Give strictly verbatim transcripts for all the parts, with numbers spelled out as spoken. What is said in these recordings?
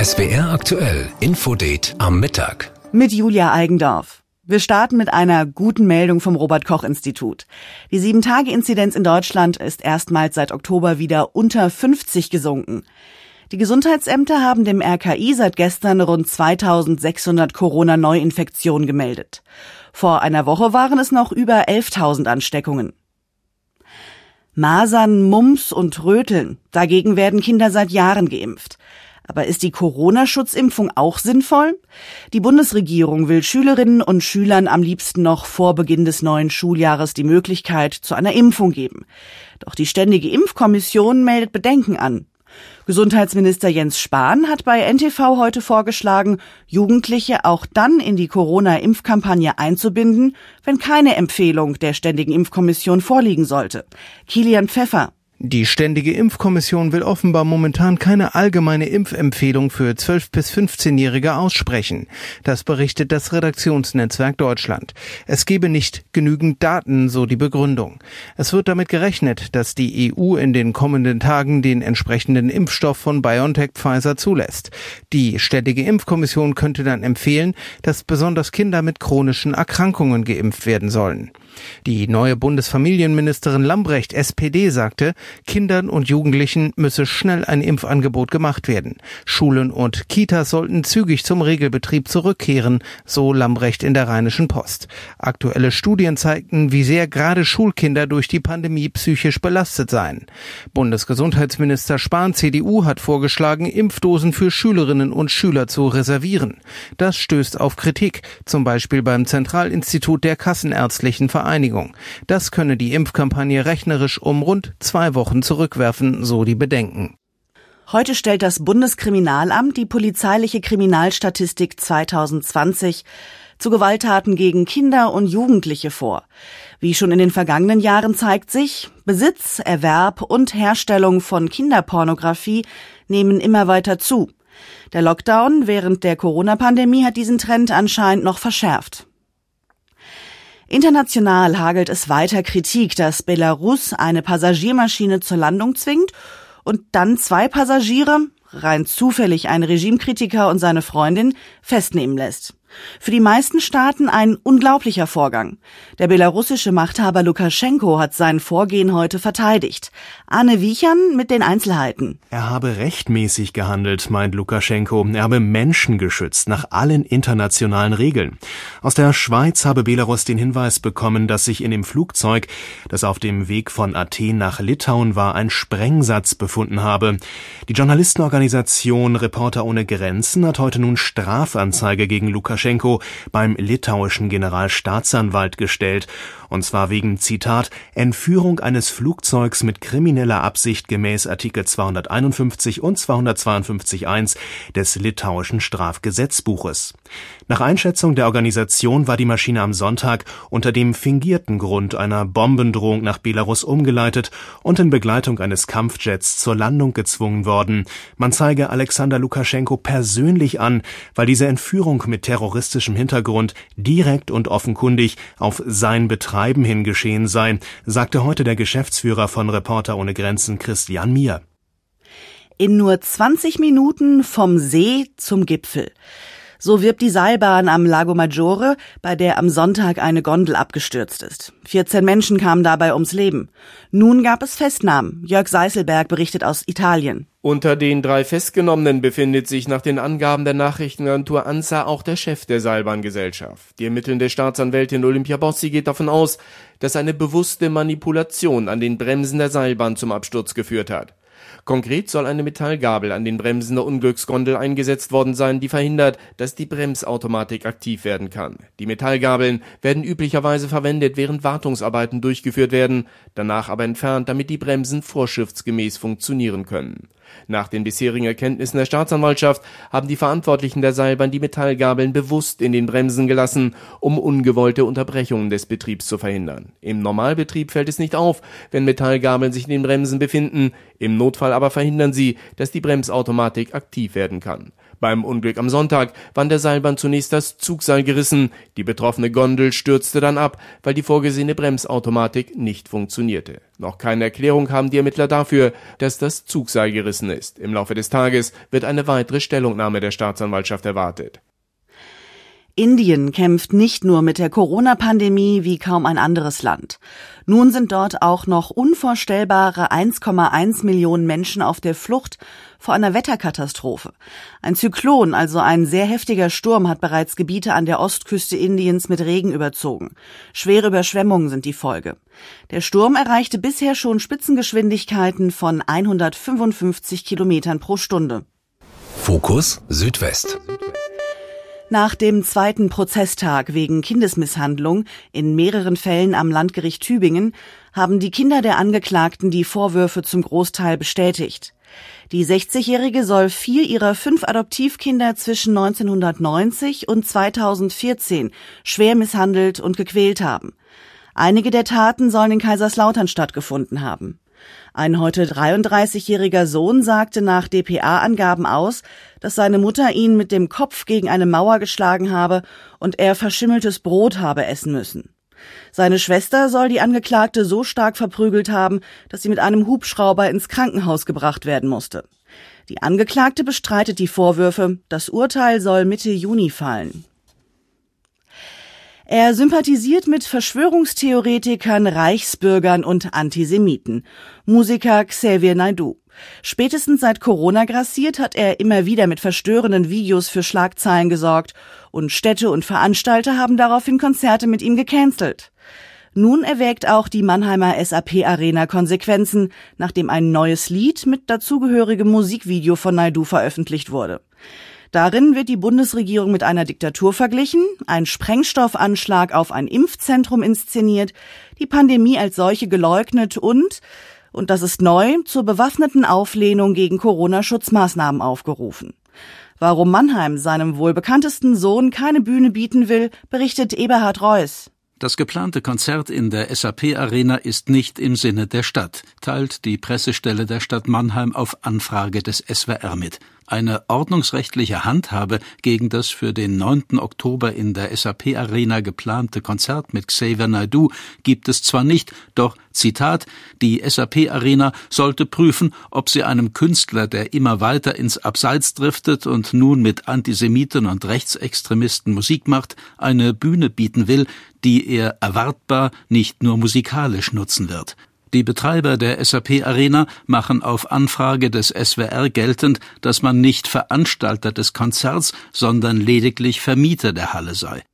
S W R aktuell Infodate am Mittag. Mit Julia Eigendorf. Wir starten mit einer guten Meldung vom Robert-Koch-Institut. Die sieben Tage Inzidenz in Deutschland ist erstmals seit Oktober wieder unter fünfzig gesunken. Die Gesundheitsämter haben dem R K I seit gestern rund zweitausendsechshundert Corona-Neuinfektionen gemeldet. Vor einer Woche waren es noch über elftausend Ansteckungen. Masern, Mumps und Röteln. Dagegen werden Kinder seit Jahren geimpft. Aber ist die Corona-Schutzimpfung auch sinnvoll? Die Bundesregierung will Schülerinnen und Schülern am liebsten noch vor Beginn des neuen Schuljahres die Möglichkeit zu einer Impfung geben. Doch die Ständige Impfkommission meldet Bedenken an. Gesundheitsminister Jens Spahn hat bei N T V heute vorgeschlagen, Jugendliche auch dann in die Corona-Impfkampagne einzubinden, wenn keine Empfehlung der Ständigen Impfkommission vorliegen sollte. Kilian Pfeffer. Die Ständige Impfkommission will offenbar momentan keine allgemeine Impfempfehlung für zwölf- bis fünfzehnjährige aussprechen. Das berichtet das Redaktionsnetzwerk Deutschland. Es gebe nicht genügend Daten, so die Begründung. Es wird damit gerechnet, dass die E U in den kommenden Tagen den entsprechenden Impfstoff von BioNTech Pfizer zulässt. Die Ständige Impfkommission könnte dann empfehlen, dass besonders Kinder mit chronischen Erkrankungen geimpft werden sollen. Die neue Bundesfamilienministerin Lambrecht, S P D, sagte, Kindern und Jugendlichen müsse schnell ein Impfangebot gemacht werden. Schulen und Kitas sollten zügig zum Regelbetrieb zurückkehren, so Lambrecht in der Rheinischen Post. Aktuelle Studien zeigten, wie sehr gerade Schulkinder durch die Pandemie psychisch belastet seien. Bundesgesundheitsminister Spahn, C D U, hat vorgeschlagen, Impfdosen für Schülerinnen und Schüler zu reservieren. Das stößt auf Kritik, zum Beispiel beim Zentralinstitut der Kassenärztlichen Vereinigung. Das könne die Impfkampagne rechnerisch um rund zwei Wochen zurückwerfen, so die Bedenken. Heute stellt das Bundeskriminalamt die polizeiliche Kriminalstatistik zweitausendzwanzig zu Gewalttaten gegen Kinder und Jugendliche vor. Wie schon in den vergangenen Jahren zeigt sich, Besitz, Erwerb und Herstellung von Kinderpornografie nehmen immer weiter zu. Der Lockdown während der Corona-Pandemie hat diesen Trend anscheinend noch verschärft. International hagelt es weiter Kritik, dass Belarus eine Passagiermaschine zur Landung zwingt und dann zwei Passagiere, rein zufällig ein Regimekritiker und seine Freundin, festnehmen lässt. Für die meisten Staaten ein unglaublicher Vorgang. Der belarussische Machthaber Lukaschenko hat sein Vorgehen heute verteidigt. Arne Wiechern mit den Einzelheiten. Er habe rechtmäßig gehandelt, meint Lukaschenko. Er habe Menschen geschützt, nach allen internationalen Regeln. Aus der Schweiz habe Belarus den Hinweis bekommen, dass sich in dem Flugzeug, das auf dem Weg von Athen nach Litauen war, ein Sprengsatz befunden habe. Die Journalistenorganisation Reporter ohne Grenzen hat heute nun Strafanzeige gegen Lukaschenko beim litauischen Generalstaatsanwalt gestellt, und zwar wegen, Zitat, Entführung eines Flugzeugs mit krimineller Absicht gemäß Artikel zweihunderteinundfünfzig und zweihundertzweiundfünfzig Absatz eins des litauischen Strafgesetzbuches. Nach Einschätzung der Organisation war die Maschine am Sonntag unter dem fingierten Grund einer Bombendrohung nach Belarus umgeleitet und in Begleitung eines Kampfjets zur Landung gezwungen worden. Man zeige Alexander Lukaschenko persönlich an, weil diese Entführung mit terroristischem Hintergrund direkt und offenkundig auf sein Betreiben hin geschehen sei, sagte heute der Geschäftsführer von Reporter ohne Grenzen Christian Mier. In nur zwanzig Minuten vom See zum Gipfel. So wirbt die Seilbahn am Lago Maggiore, bei der am Sonntag eine Gondel abgestürzt ist. vierzehn Menschen kamen dabei ums Leben. Nun gab es Festnahmen. Jörg Seißelberg berichtet aus Italien. Unter den drei Festgenommenen befindet sich nach den Angaben der Nachrichtenagentur ANSA auch der Chef der Seilbahngesellschaft. Die ermittelnde Staatsanwältin Olympia Bossi geht davon aus, dass eine bewusste Manipulation an den Bremsen der Seilbahn zum Absturz geführt hat. Konkret soll eine Metallgabel an den Bremsen der Unglücksgondel eingesetzt worden sein, die verhindert, dass die Bremsautomatik aktiv werden kann. Die Metallgabeln werden üblicherweise verwendet, während Wartungsarbeiten durchgeführt werden, danach aber entfernt, damit die Bremsen vorschriftsgemäß funktionieren können. Nach den bisherigen Erkenntnissen der Staatsanwaltschaft haben die Verantwortlichen der Seilbahn die Metallgabeln bewusst in den Bremsen gelassen, um ungewollte Unterbrechungen des Betriebs zu verhindern. Im Normalbetrieb fällt es nicht auf, wenn Metallgabeln sich in den Bremsen befinden. Im Notfall Einmal aber verhindern sie, dass die Bremsautomatik aktiv werden kann. Beim Unglück am Sonntag war an der Seilbahn zunächst das Zugseil gerissen. Die betroffene Gondel stürzte dann ab, weil die vorgesehene Bremsautomatik nicht funktionierte. Noch keine Erklärung haben die Ermittler dafür, dass das Zugseil gerissen ist. Im Laufe des Tages wird eine weitere Stellungnahme der Staatsanwaltschaft erwartet. Indien kämpft nicht nur mit der Corona-Pandemie wie kaum ein anderes Land. Nun sind dort auch noch unvorstellbare eins Komma eins Millionen Menschen auf der Flucht vor einer Wetterkatastrophe. Ein Zyklon, also ein sehr heftiger Sturm, hat bereits Gebiete an der Ostküste Indiens mit Regen überzogen. Schwere Überschwemmungen sind die Folge. Der Sturm erreichte bisher schon Spitzengeschwindigkeiten von hundertfünfundfünfzig Kilometern pro Stunde. Fokus Südwest. Nach dem zweiten Prozesstag wegen Kindesmisshandlung in mehreren Fällen am Landgericht Tübingen haben die Kinder der Angeklagten die Vorwürfe zum Großteil bestätigt. Die sechzigjährige soll vier ihrer fünf Adoptivkinder zwischen neunzehnhundertneunzig und zweitausendvierzehn schwer misshandelt und gequält haben. Einige der Taten sollen in Kaiserslautern stattgefunden haben. Ein heute dreiunddreißigjähriger Sohn sagte nach D P A-Angaben aus, dass seine Mutter ihn mit dem Kopf gegen eine Mauer geschlagen habe und er verschimmeltes Brot habe essen müssen. Seine Schwester soll die Angeklagte so stark verprügelt haben, dass sie mit einem Hubschrauber ins Krankenhaus gebracht werden musste. Die Angeklagte bestreitet die Vorwürfe. Das Urteil soll Mitte Juni fallen. Er sympathisiert mit Verschwörungstheoretikern, Reichsbürgern und Antisemiten. Musiker Xavier Naidoo. Spätestens seit Corona grassiert, hat er immer wieder mit verstörenden Videos für Schlagzeilen gesorgt und Städte und Veranstalter haben daraufhin Konzerte mit ihm gecancelt. Nun erwägt auch die Mannheimer S A P Arena Konsequenzen, nachdem ein neues Lied mit dazugehörigem Musikvideo von Naidoo veröffentlicht wurde. Darin wird die Bundesregierung mit einer Diktatur verglichen, ein Sprengstoffanschlag auf ein Impfzentrum inszeniert, die Pandemie als solche geleugnet und, und das ist neu, zur bewaffneten Auflehnung gegen Corona-Schutzmaßnahmen aufgerufen. Warum Mannheim seinem wohl bekanntesten Sohn keine Bühne bieten will, berichtet Eberhard Reuss. Das geplante Konzert in der S A P Arena ist nicht im Sinne der Stadt, teilt die Pressestelle der Stadt Mannheim auf Anfrage des S W R mit. Eine ordnungsrechtliche Handhabe gegen das für den neunten Oktober in der S A P Arena geplante Konzert mit Xavier Naidoo gibt es zwar nicht, doch, Zitat, die S A P Arena sollte prüfen, ob sie einem Künstler, der immer weiter ins Abseits driftet und nun mit Antisemiten und Rechtsextremisten Musik macht, eine Bühne bieten will, die er erwartbar nicht nur musikalisch nutzen wird. Die Betreiber der S A P Arena machen auf Anfrage des S W R geltend, dass man nicht Veranstalter des Konzerts, sondern lediglich Vermieter der Halle sei.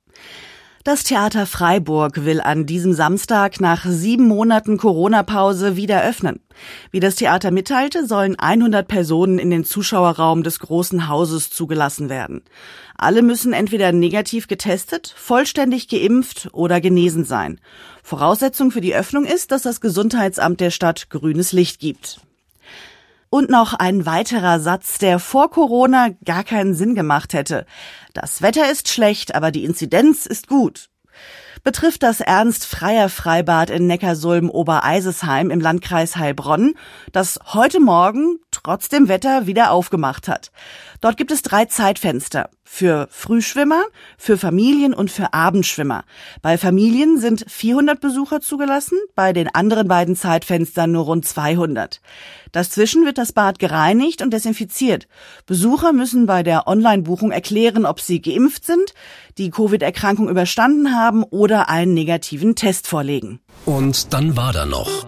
Das Theater Freiburg will an diesem Samstag nach sieben Monaten Corona-Pause wieder öffnen. Wie das Theater mitteilte, sollen hundert Personen in den Zuschauerraum des Großen Hauses zugelassen werden. Alle müssen entweder negativ getestet, vollständig geimpft oder genesen sein. Voraussetzung für die Öffnung ist, dass das Gesundheitsamt der Stadt grünes Licht gibt. Und noch ein weiterer Satz, der vor Corona gar keinen Sinn gemacht hätte. Das Wetter ist schlecht, aber die Inzidenz ist gut. Betrifft das Ernst-Freier-Freibad in Neckarsulm-Obereisesheim im Landkreis Heilbronn, das heute Morgen trotz dem Wetter wieder aufgemacht hat. Dort gibt es drei Zeitfenster. Für Frühschwimmer, für Familien und für Abendschwimmer. Bei Familien sind vierhundert Besucher zugelassen, bei den anderen beiden Zeitfenstern nur rund zweihundert. Dazwischen wird das Bad gereinigt und desinfiziert. Besucher müssen bei der Online-Buchung erklären, ob sie geimpft sind, die Covid-Erkrankung überstanden haben oder einen negativen Test vorlegen. Und dann war da noch.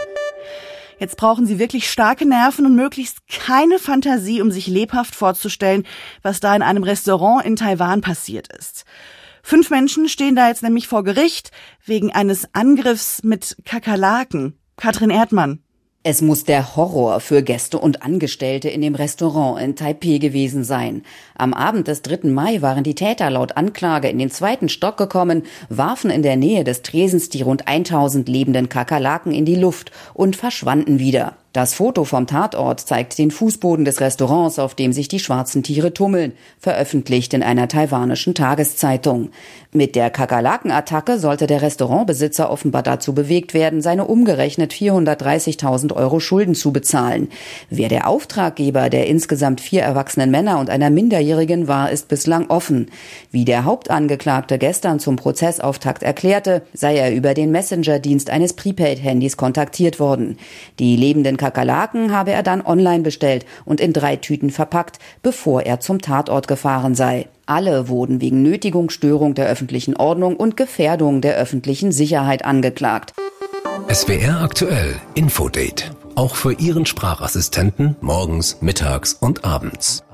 Jetzt brauchen Sie wirklich starke Nerven und möglichst keine Fantasie, um sich lebhaft vorzustellen, was da in einem Restaurant in Taiwan passiert ist. Fünf Menschen stehen da jetzt nämlich vor Gericht wegen eines Angriffs mit Kakerlaken. Katrin Erdmann. Es muss der Horror für Gäste und Angestellte in dem Restaurant in Taipeh gewesen sein. Am Abend des dritten Mai waren die Täter laut Anklage in den zweiten Stock gekommen, warfen in der Nähe des Tresens die rund tausend lebenden Kakerlaken in die Luft und verschwanden wieder. Das Foto vom Tatort zeigt den Fußboden des Restaurants, auf dem sich die schwarzen Tiere tummeln, veröffentlicht in einer taiwanischen Tageszeitung. Mit der Kakerlakenattacke sollte der Restaurantbesitzer offenbar dazu bewegt werden, seine umgerechnet vierhundertdreißigtausend Euro Schulden zu bezahlen. Wer der Auftraggeber der insgesamt vier erwachsenen Männer und einer Minderjährigen war, ist bislang offen. Wie der Hauptangeklagte gestern zum Prozessauftakt erklärte, sei er über den Messenger-Dienst eines Prepaid-Handys kontaktiert worden. Die lebenden Kakerlaken habe er dann online bestellt und in drei Tüten verpackt, bevor er zum Tatort gefahren sei. Alle wurden wegen Nötigung, Störung der öffentlichen Ordnung und Gefährdung der öffentlichen Sicherheit angeklagt. S W R aktuell Infodate. Auch für Ihren Sprachassistenten morgens, mittags und abends.